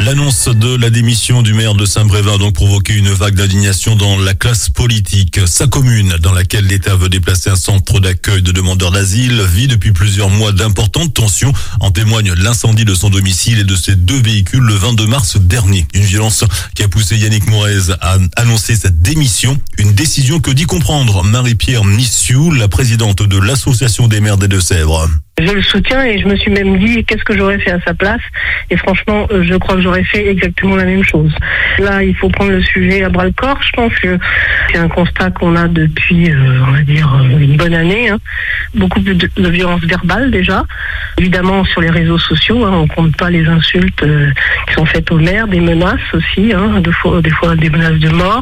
L'annonce de la démission du maire de Saint-Brévin a donc provoqué une vague d'indignation dans la classe politique. Sa commune, dans laquelle l'État veut déplacer un centre d'accueil de demandeurs d'asile, vit depuis plusieurs mois d'importantes tensions. En témoigne l'incendie de son domicile et de ses 2 véhicules le 22 mars dernier. Une violence qui a poussé Yannick Morez à annoncer sa démission. Une décision que dit comprendre Marie-Pierre Missiou, la présidente de l'Association des maires des Deux-Sèvres. Je le soutiens et je me suis même dit qu'est-ce que j'aurais fait à sa place, et franchement je crois que j'aurais fait exactement la même chose. Là il faut prendre le sujet à bras le corps. Je pense que c'est un constat qu'on a depuis on va dire une bonne année, beaucoup plus de violence verbale déjà, évidemment sur les réseaux sociaux, on compte pas les insultes qui sont faites aux maires, des menaces aussi, des fois des menaces de mort.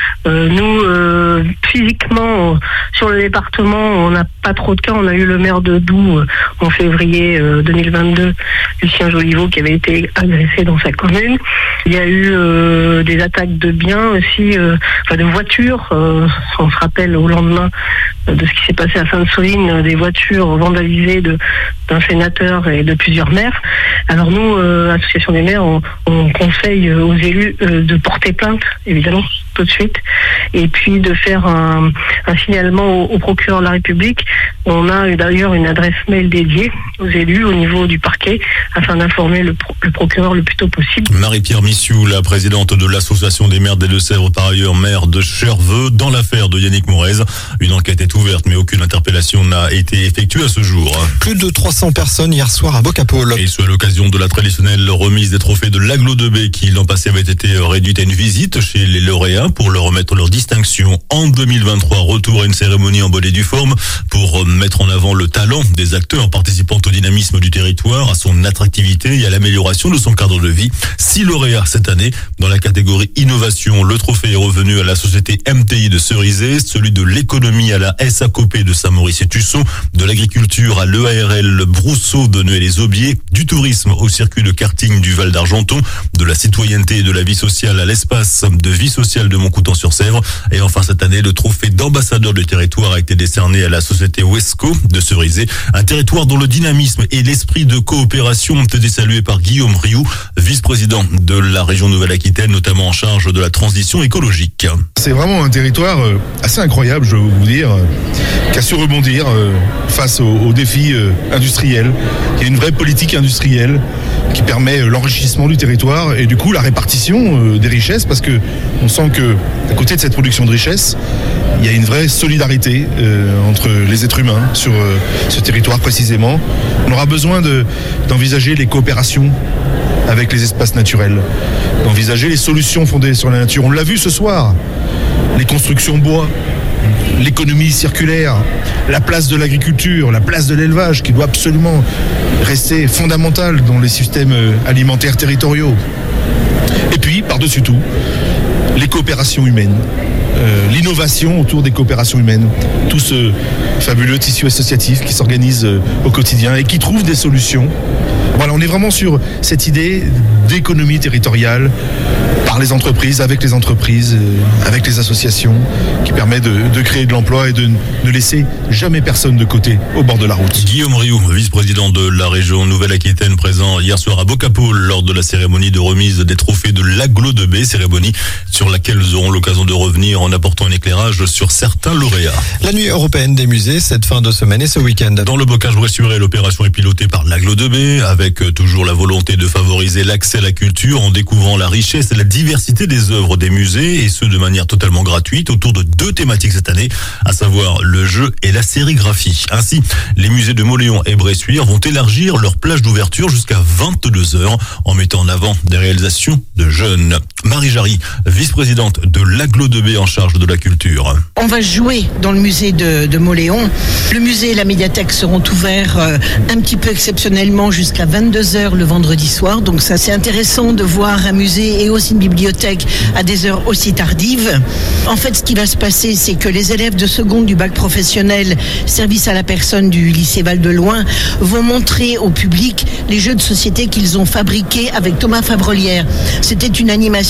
Nous physiquement sur le département on n'a pas trop de cas. On a eu le maire de Doubs en février 2022, Lucien Joliveau, qui avait été agressé dans sa commune. Il y a eu des attaques de biens aussi, de voitures. On se rappelle au lendemain de ce qui s'est passé à Sainte-Soline, des voitures vandalisées d'un sénateur et de plusieurs maires. Alors nous, Association des maires, on conseille aux élus de porter plainte, évidemment, tout de suite, et puis de faire un signalement au procureur de la République. On a d'ailleurs une adresse mail dédiée aux élus au niveau du parquet afin d'informer le procureur le plus tôt possible. Marie-Pierre Missiou, la présidente de l'Association des maires des Deux-Sèvres, par ailleurs maire de Cherveux, dans l'affaire de Yannick Morez. Une enquête est ouverte, mais aucune interpellation n'a été effectuée à ce jour. Plus de 300 personnes hier soir à Bocapaul. Et ce à l'occasion de la traditionnelle remise des trophées de l'Aglo de Baie qui l'an passé avait été réduite à une visite chez les lauréats pour leur remettre leur distinction. En 2023, retour à une cérémonie en bonne et due forme pour mettre en avant le talent des acteurs participant au dynamisme du territoire, à son attractivité et à l'amélioration de son cadre de vie. 6 lauréats cette année dans la catégorie innovation. Le trophée est revenu à la société MTI de Cerizay, celui de l'économie à la SACOP de Saint-Maurice et Tussaud, de l'agriculture à l'EARL Brousseau de Neuilly-les-Aubiers, du tourisme au circuit de karting du Val d'Argenton, de la citoyenneté et de la vie sociale à l'espace de vie sociale de Montcoutan-sur-Sèvre. Et enfin cette année, le trophée d'ambassadeur du territoire a été décerné à la société Wesco de Cerizay, un territoire dont le dynamisme et l'esprit de coopération ont été salués par Guillaume Rioux, vice-président de la région Nouvelle-Aquitaine, notamment en charge de la transition écologique. C'est vraiment un territoire assez incroyable, je veux vous dire, qui a su rebondir face aux défis industriels. Il y a une vraie politique industrielle qui permet l'enrichissement du territoire et du coup la répartition des richesses, parce que on sent que à côté de cette production de richesses, il y a une vraie solidarité entre les êtres humains sur ce territoire précisément. On aura besoin d'envisager les coopérations avec les espaces naturels, d'envisager les solutions fondées sur la nature. On l'a vu ce soir, les constructions bois, l'économie circulaire, la place de l'agriculture, la place de l'élevage qui doit absolument rester fondamentale dans les systèmes alimentaires territoriaux. Et puis, par-dessus tout, les coopérations humaines. L'innovation autour des coopérations humaines, tout ce fabuleux tissu associatif qui s'organise au quotidien et qui trouve des solutions. Voilà, on est vraiment sur cette idée d'économie territoriale par les entreprises, avec les associations, qui permet de créer de l'emploi et de ne laisser jamais personne de côté au bord de la route. Guillaume Rioux, vice-président de la région Nouvelle-Aquitaine, présent hier soir à Bocapaul lors de la cérémonie de remise des trophées de l'Aglo de Baie, cérémonie sur laquelle nous aurons l'occasion de revenir en apportant un éclairage sur certains lauréats. La nuit européenne des musées, cette fin de semaine et ce week-end. Dans le Bocage-Bressuire, l'opération est pilotée par l'Aglo de Baie, avec toujours la volonté de favoriser l'accès à la culture en découvrant la richesse et la diversité des œuvres des musées, et ce de manière totalement gratuite, autour de 2 thématiques cette année, à savoir le jeu et la sérigraphie. Ainsi, les musées de Mauléon et Bressuire vont élargir leur plage d'ouverture jusqu'à 22h en mettant en avant des réalisations de jeunes. Marie Jarry, vice-présidente de l'Aglo de Baie en charge de la culture. On va jouer dans le musée de Mauléon. Le musée et la médiathèque seront ouverts un petit peu exceptionnellement jusqu'à 22h le vendredi soir. Donc ça, c'est intéressant de voir un musée et aussi une bibliothèque à des heures aussi tardives. En fait, ce qui va se passer, c'est que les élèves de seconde du bac professionnel service à la personne du lycée Val-de-Loing vont montrer au public les jeux de société qu'ils ont fabriqués avec Thomas Fabrelière. C'était une animation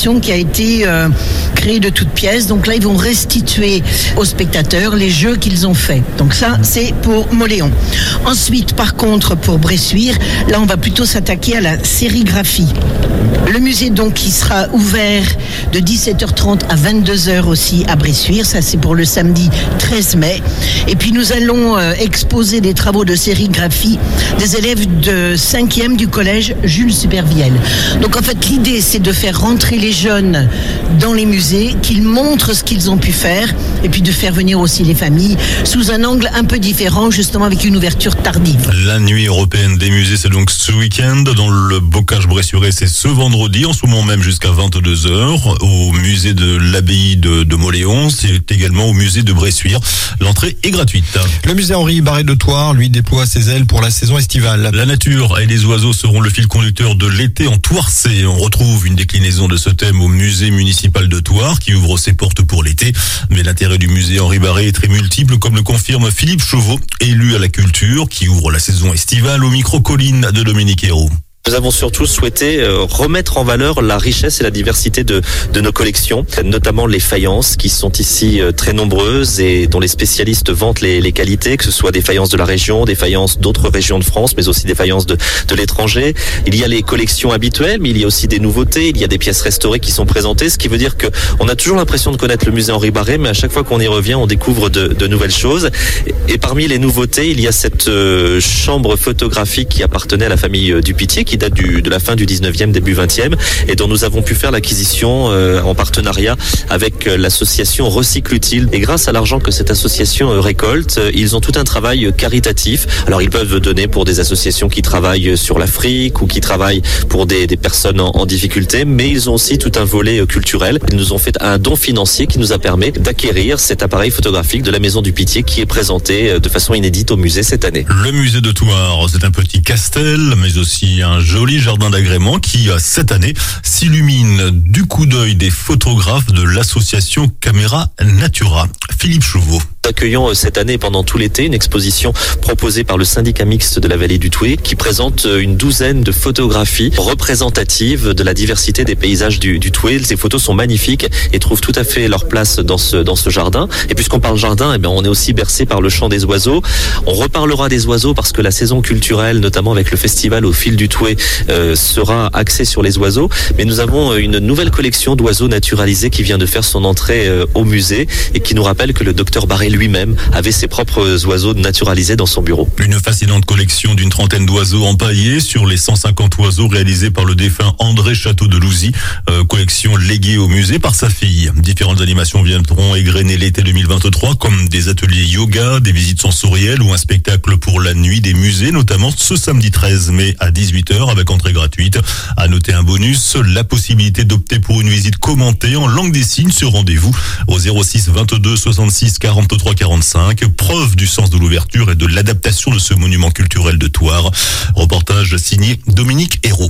attraction qui a été créée de toutes pièces. Donc là, ils vont restituer aux spectateurs les jeux qu'ils ont faits. Donc ça, c'est pour Mauléon. Ensuite, par contre, pour Bressuire, là, on va plutôt s'attaquer à la sérigraphie. Le musée, donc, qui sera ouvert de 17h30 à 22h aussi à Bressuire. Ça, c'est pour le samedi 13 mai. Et puis, nous allons exposer des travaux de sérigraphie des élèves de 5e du collège Jules Supervielle. Donc, en fait, l'idée, c'est de faire rentrer les jeunes dans les musées, qu'ils montrent ce qu'ils ont pu faire, et puis de faire venir aussi les familles sous un angle un peu différent, justement avec une ouverture tardive. La nuit européenne des musées, c'est donc ce week-end. Dans le Bocage Bressuirais, c'est ce vendredi, en ce moment même jusqu'à 22h, au musée de l'abbaye de Mauléon. C'est également au musée de Bressuire. L'entrée est gratuite. Le musée Henri Barré de Thouars, lui, déploie ses ailes pour la saison estivale. La nature et les oiseaux seront le fil conducteur de l'été en Thouarsais. On retrouve une déclinaison de ce thème au musée municipal de Thouars qui ouvre ses portes pour l'été. Mais l'intérêt du musée Henri Barré est très multiple, comme le confirme Philippe Chauveau, élu à la culture, qui ouvre la saison estivale au micro-colline de Dominique Hérault. Nous avons surtout souhaité remettre en valeur la richesse et la diversité de nos collections, notamment les faïences qui sont ici très nombreuses et dont les spécialistes vantent les qualités, que ce soit des faïences de la région, des faïences d'autres régions de France, mais aussi des faïences de l'étranger. Il y a les collections habituelles, mais il y a aussi des nouveautés, il y a des pièces restaurées qui sont présentées, ce qui veut dire que on a toujours l'impression de connaître le musée Henri Barré, mais à chaque fois qu'on y revient, on découvre de nouvelles choses. Et parmi les nouveautés, il y a cette chambre photographique qui appartenait à la famille Dupitié, qui date de la fin du 19e, début 20e, et dont nous avons pu faire l'acquisition en partenariat avec l'association Recycle Utile. Et grâce à l'argent que cette association récolte, ils ont tout un travail caritatif. Alors ils peuvent donner pour des associations qui travaillent sur l'Afrique ou qui travaillent pour des personnes en difficulté, mais ils ont aussi tout un volet culturel. Ils nous ont fait un don financier qui nous a permis d'acquérir cet appareil photographique de la Maison Dupitié qui est présenté de façon inédite au musée cette année. Le musée de Thouars, c'est un petit castel, mais aussi un joli jardin d'agrément qui, cette année, s'illumine du coup d'œil des photographes de l'association Caméra Natura. Philippe Chauveau. Nous accueillons cette année pendant tout l'été une exposition proposée par le syndicat mixte de la vallée du Thouet qui présente une douzaine de photographies représentatives de la diversité des paysages du Thouet. Ces photos sont magnifiques et trouvent tout à fait leur place dans ce jardin. Et puisqu'on parle jardin, eh bien, on est aussi bercé par le chant des oiseaux. On reparlera des oiseaux parce que la saison culturelle, notamment avec le festival au fil du Thouet, sera axée sur les oiseaux. Mais nous avons une nouvelle collection d'oiseaux naturalisés qui vient de faire son entrée au musée et qui nous rappelle que le docteur Barré lui-même avait ses propres oiseaux naturalisés dans son bureau. Une fascinante collection d'une trentaine d'oiseaux empaillés sur les 150 oiseaux réalisés par le défunt André Château de Louzy, collection léguée au musée par sa fille. Différentes animations viendront égrener l'été 2023 comme des ateliers yoga, des visites sensorielles ou un spectacle pour la nuit des musées, notamment ce samedi 13 mai à 18h avec entrée gratuite. À noter un bonus, la possibilité d'opter pour une visite commentée en langue des signes sur rendez-vous au 06 22 66 43 45, preuve du sens de l'ouverture et de l'adaptation de ce monument culturel de Thouars. Reportage signé Dominique Hérault.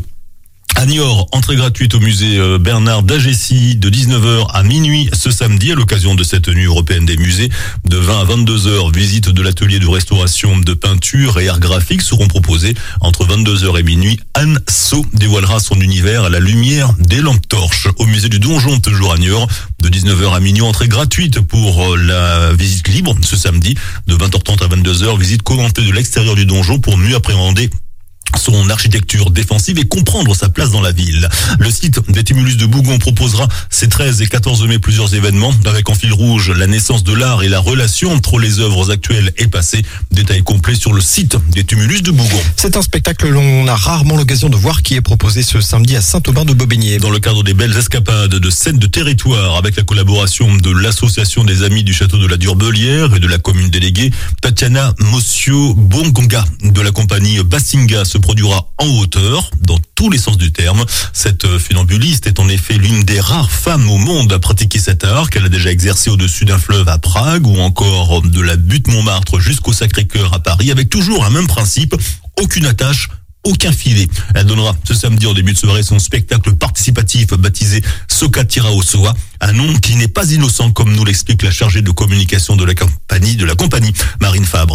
À Niort, entrée gratuite au musée Bernard d'Agessi de 19h à minuit ce samedi à l'occasion de cette nuit européenne des musées. De 20 à 22h, visite de l'atelier de restauration de peinture et art graphique seront proposées. Entre 22h et minuit, Anne Sau dévoilera son univers à la lumière des lampes torches. Au musée du Donjon, toujours à Niort, de 19h à minuit, entrée gratuite pour la visite libre ce samedi. De 20h30 à 22h, visite commentée de l'extérieur du donjon pour mieux appréhender son architecture défensive et comprendre sa place dans la ville. Le site des Tumulus de Bougon proposera ces 13 et 14 mai plusieurs événements avec en fil rouge la naissance de l'art et la relation entre les œuvres actuelles et passées. Détail complet sur le site des Tumulus de Bougon. C'est un spectacle l'on a rarement l'occasion de voir qui est proposé ce samedi à Saint-Aubin-de-Bobigné. Dans le cadre des belles escapades de scènes de territoire avec la collaboration de l'association des Amis du Château de la Durbelière et de la commune déléguée, Tatiana Mossio-Bongonga de la compagnie Bassinga se produira en hauteur, dans tous les sens du terme. Cette funambuliste est en effet l'une des rares femmes au monde à pratiquer cet art, qu'elle a déjà exercé au-dessus d'un fleuve à Prague ou encore de la butte Montmartre jusqu'au Sacré-Cœur à Paris, avec toujours un même principe, aucune attache, aucun filet. Elle donnera ce samedi en début de soirée son spectacle participatif baptisé Soka Tira au Soa, un nom qui n'est pas innocent comme nous l'explique la chargée de communication de la compagnie Marine Fabre.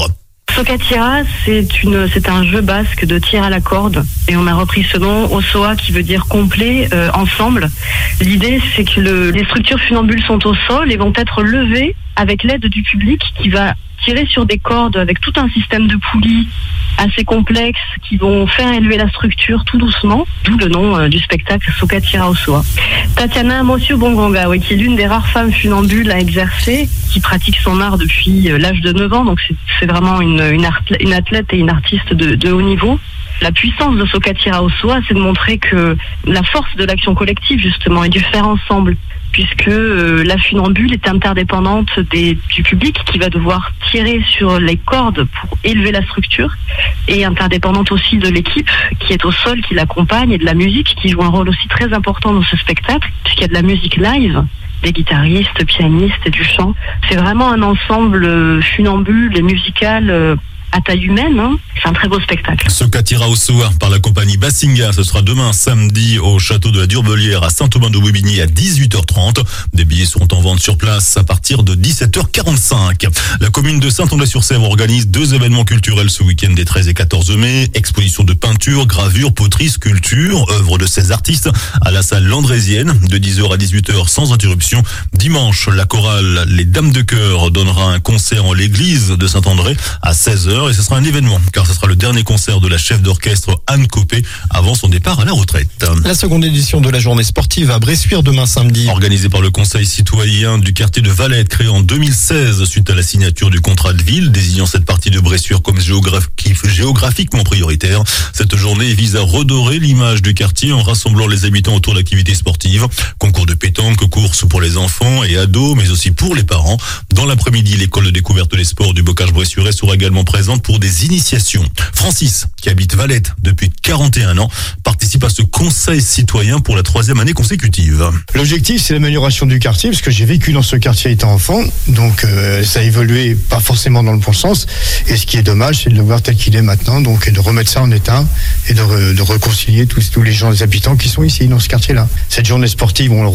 Socatira, c'est un jeu basque de tir à la corde et on a repris ce nom, Osoa, qui veut dire complet, ensemble. L'idée, c'est que les structures funambules sont au sol et vont être levées avec l'aide du public qui va tirer sur des cordes avec tout un système de poulies assez complexe qui vont faire élever la structure tout doucement, d'où le nom du spectacle Socatira Osoa. Tatiana Mosio Bongonga, qui est l'une des rares femmes funambules à exercer, qui pratique son art depuis l'âge de 9 ans, donc c'est vraiment une athlète et une artiste de haut niveau. La puissance de Socatira Osoa, c'est de montrer que la force de l'action collective, justement, et du faire ensemble, puisque la funambule est interdépendante du public qui va devoir tirer sur les cordes pour élever la structure, et interdépendante aussi de l'équipe qui est au sol, qui l'accompagne, et de la musique qui joue un rôle aussi très important dans ce spectacle, puisqu'il y a de la musique live, des guitaristes, pianistes et du chant. C'est vraiment un ensemble funambule et musical à taille humaine, C'est un très beau spectacle. Socatira Osoa par la compagnie Bassinga, ce sera demain samedi au château de la Durbelière à Saint-Aubin-de-Webigny à 18h30. Des billets seront en vente sur place à partir de 17h45. La commune de Saint-André-sur-Sèvre organise 2 événements culturels ce week-end des 13 et 14 mai. Exposition de peinture, gravure, poterie, sculpture, œuvres de 16 artistes à la salle Landrésienne de 10h à 18h sans interruption. Dimanche, la chorale Les Dames de Cœur donnera un concert en l'église de Saint-André à 16h. Et ce sera un événement, car ce sera le dernier concert de la chef d'orchestre Anne Copé avant son départ à la retraite. La seconde édition de la journée sportive à Bressuire demain samedi. Organisée par le Conseil citoyen du quartier de Valette, créé en 2016 suite à la signature du contrat de ville, désignant cette partie de Bressuire comme géographiquement prioritaire. Cette journée vise à redorer l'image du quartier en rassemblant les habitants autour d'activités sportives, concours de pétanque, courses pour les enfants et ados, mais aussi pour les parents. Dans l'après-midi, l'école de découverte des sports du Bocage Bressuirais sera également présente pour des initiations. Francis, qui habite Valette depuis 41 ans, participe à ce conseil citoyen pour la 3e année consécutive. L'objectif, c'est l'amélioration du quartier, parce que j'ai vécu dans ce quartier étant enfant, donc ça a évolué pas forcément dans le bon sens, et ce qui est dommage, c'est de le voir tel qu'il est maintenant, donc et de remettre ça en état, et de réconcilier tous les gens, les habitants qui sont ici, dans ce quartier-là. Cette journée sportive, on la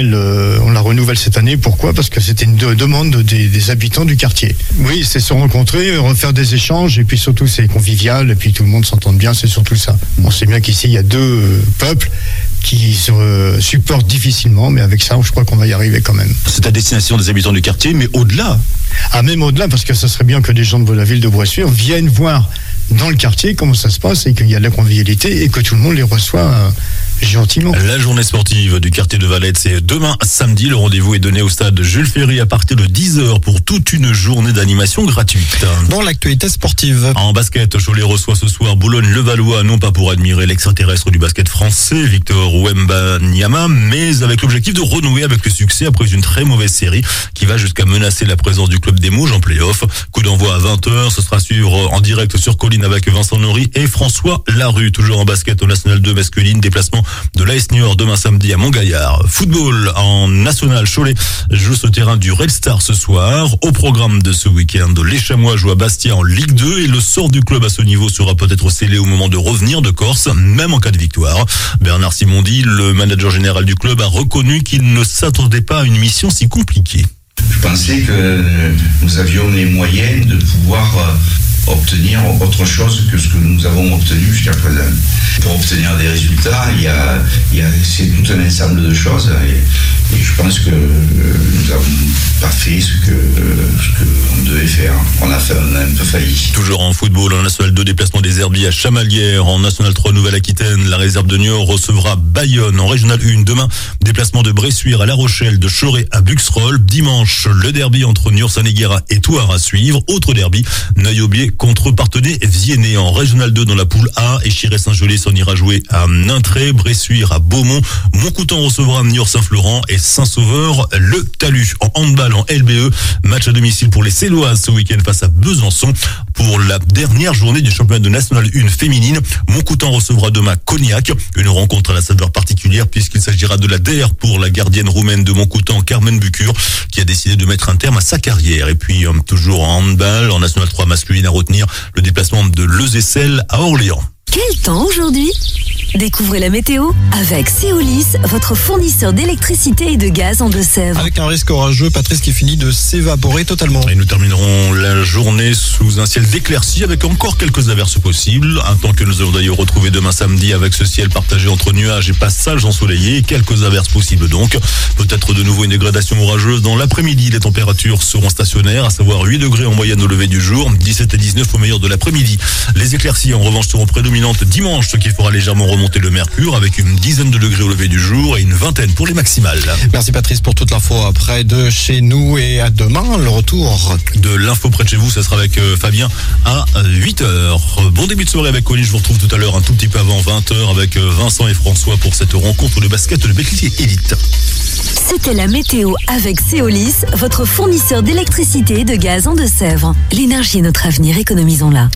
renouvelle cette année. Pourquoi ? Parce que c'était une demande des habitants du quartier. Oui, c'est se rencontrer, refaire des échanges, et puis surtout c'est convivial, et puis tout le monde s'entend bien, c'est surtout ça. On sait bien qu'ici il y a 2 peuples qui se supportent difficilement, mais avec ça je crois qu'on va y arriver quand même. C'est à destination des habitants du quartier, mais au-delà. Ah, même au-delà, parce que ça serait bien que des gens de la ville de Bressuire viennent voir dans le quartier comment ça se passe, et qu'il y a de la convivialité, et que tout le monde les reçoit gentiment. La journée sportive du quartier de Valette, c'est demain samedi. Le rendez-vous est donné au stade Jules Ferry à partir de 10h pour toute une journée d'animation gratuite. Dans l'actualité sportive. En basket, Cholet reçoit ce soir Boulogne-Levallois, non pas pour admirer l'extraterrestre du basket français, Victor Wembanyama, mais avec l'objectif de renouer avec le succès après une très mauvaise série qui va jusqu'à menacer la présence du club des Mouges en play-off. Coup d'envoi à 20h, ce sera en direct sur Colline avec Vincent Nory et François Larue. Toujours en basket au National 2 masculine, déplacement de l'AS Niort demain samedi à Montgaillard. Football en National, Cholet joue ce terrain du Red Star ce soir. Au programme de ce week-end, les Chamois jouent à Bastia en Ligue 2 et le sort du club à ce niveau sera peut-être scellé au moment de revenir de Corse, même en cas de victoire. Bernard Simondi, le manager général du club, a reconnu qu'il ne s'attendait pas à une mission si compliquée. Je pensais que nous avions les moyens de pouvoir obtenir autre chose que ce que nous avons obtenu jusqu'à présent. Pour obtenir des résultats, c'est tout un ensemble de choses et je pense que nous n'avons pas fait ce qu'on devait faire. On a un peu failli. Toujours en football, en National 2, déplacement des Herbiers à Chamalières. En National 3 Nouvelle-Aquitaine, la réserve de Niort recevra Bayonne. En Régional 1, demain, déplacement de Bressuire à La Rochelle, de Choré à Buxerolles. Dimanche, le derby entre Niort-Sanéguéra et Thouars à suivre. Autre derby, Neuilly-Aubier contre Parthenay-Viennet. En Régional 2, dans la poule A, Échiré-Saint-Gelais s'en ira jouer à Nintré, Bressuire à Beaumont. Montcoutan recevra Niort-Saint-Florent et Saint-Sauveur le Talus. En handball, en LBE, match à domicile pour les Céloises ce week-end face à Besançon pour la dernière journée du championnat de National 1 féminine. Montcoutan recevra demain Cognac, une rencontre à la saveur particulière puisqu'il s'agira de la DER pour la gardienne roumaine de Montcoutan, Carmen Bucur, qui a décidé de mettre un terme à sa carrière. Et puis toujours en handball, en National 3 masculine, à retenir le déplacement de Lezessel à Orléans. Quel temps aujourd'hui ? Découvrez la météo avec Céolis, votre fournisseur d'électricité et de gaz en Deux-Sèvres. Avec un risque orageux, Patrice, qui finit de s'évaporer totalement. Et nous terminerons la journée sous un ciel d'éclaircies avec encore quelques averses possibles. Un temps que nous allons d'ailleurs retrouver demain samedi avec ce ciel partagé entre nuages et passages ensoleillés et quelques averses possibles donc. Peut-être de nouveau une dégradation orageuse dans l'après-midi. Les températures seront stationnaires, à savoir 8 degrés en moyenne au lever du jour, 17 et 19 au meilleur de l'après-midi. Les éclaircies en revanche seront prédominantes dimanche, ce qui fera légèrement remonter le mercure avec une dizaine de degrés au lever du jour et une vingtaine pour les maximales. Merci Patrice pour toute l'info après de chez nous et à demain, le retour de l'info près de chez vous, ça sera avec Fabien à 8h. Bon début de soirée avec Colline, je vous retrouve tout à l'heure un tout petit peu avant 20h avec Vincent et François pour cette rencontre de basket de Béclier Élite. C'était la météo avec Céolis, votre fournisseur d'électricité et de gaz en Deux-Sèvres. L'énergie est notre avenir, économisons-la.